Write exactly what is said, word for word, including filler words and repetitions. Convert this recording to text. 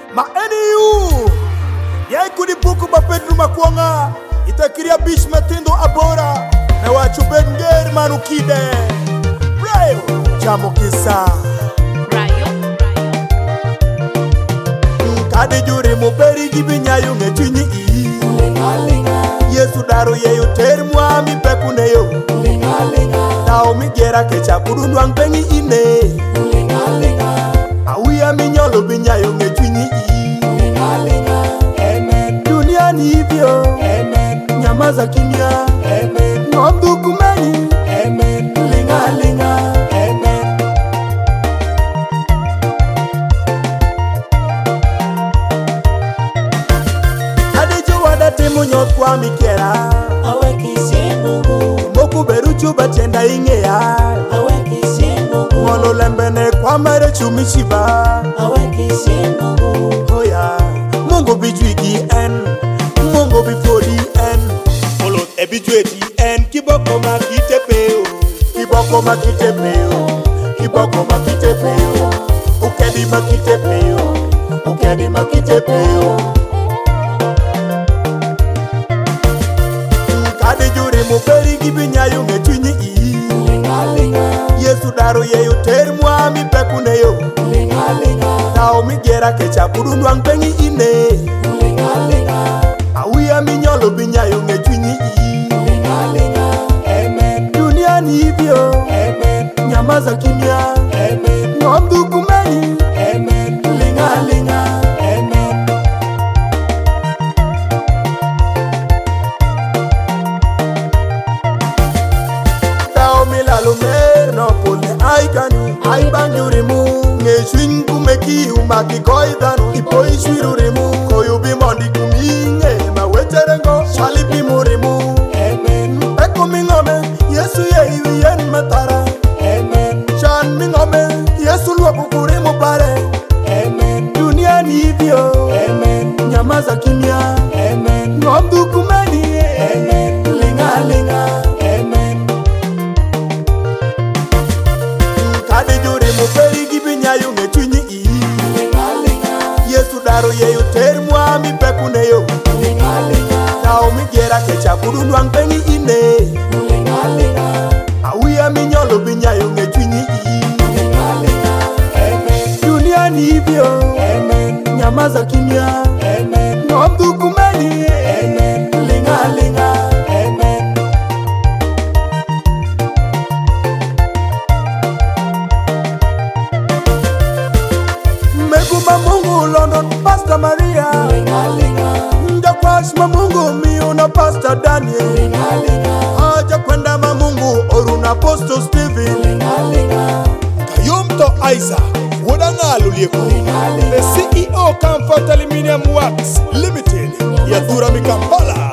Ma eni yu Yai kudi buku ba Pedro Makwanga Itakiria bish matindo abora Na wachu benger manukide Brayo Jamo kisa Brayo Kade jure muperi gibinyayo ngetinyi ii Linga linga Yesu daro yeyo termwa mi pekuneyo Linga linga Tao mi gera kecha kudundwang pengi ine Linga linga Awia mi nyolo binyayo ngetinyi ii Linga linga Amen Dunia ni hivyo Amen Nyamaza kimya Amen Ngomdu kumeni Amen Linga linga Amen Adejo wada timu nyot kwa mikera Aweki si Mungu Moku beru chuba chenda ingea Aweki si Mungu Ngolo lembene kwa mere chumishiba Aweki si Mungu Hoya Mungu bijwigi en Mungu bifodi en Olot e bijwegi en Kiboko makite peo Kiboko makite peo Kiboko makite peo Ukedi makite peo Ukedi makite peo Kade jure muperi gibinyayo ngetinyi ii Linga linga Yesu daro yeyo termwa mi pekuneyo Linga linga Tao mi gera kecha kudundwang pengi ine Linga linga Awia mi nyolo binyayo ngetinyi ii Linga linga Amen Dunia ni hivyo Amen Nyamaza kimya Amen Ngomdu kumeni Amen Linga linga Amen Tao mi lalumer no pole aikanu Ai bangyuri mu Ngeshwin kumeki umaki koidhanu Ipo ishwiruri mu Koyubi mondi kuminge Mawecherengo Shalipi murimu Amen Eko mingome Yesu ye iwi yen matara Amen Shan mingome Yesu lwa kukurimu pare Amen Dunia ni hivyo Amen Nyamaza kimya Amen Ngomdu kumeni Amen Linga linga Amen Kade jure muperi gibinyayo ngetinyi ii Linga linga Yesu daro yeyo termwa mi pekuneyo Linga linga Tao mi gera kecha kudundwang pengi ine Linga linga Awia mi nyolo binyayo ngetinyi ii Linga linga Amen Dunia ni hivyo Amen Nyamaza kimya Amen Ngomdu kumeni Amen Linga linga Amen Meguma Mungu London Pastor Maria Linga linga Ndakwash mamungu miuna Pastor Daniel Linga linga Aja kwenda mamungu Oruna Apostle Stephen Linga linga Kayumto Isaac Wodangalo lieko Linga The linga C E O Comfort Aluminium Works Limited Yadura Mikampala